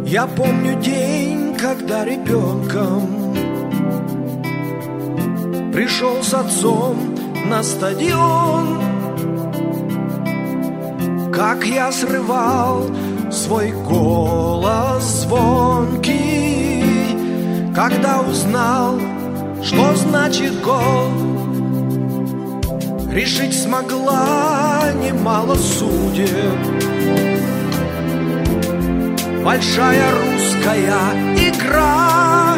Я помню день, когда ребенком пришел с отцом на стадион. Как я срывал свой голос звонкий, когда узнал, что значит гол. Решить смогла немало судеб. Большая русская игра,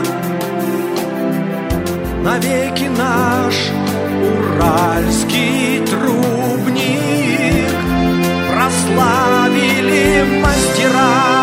навеки наш уральский трубник прославили мастера.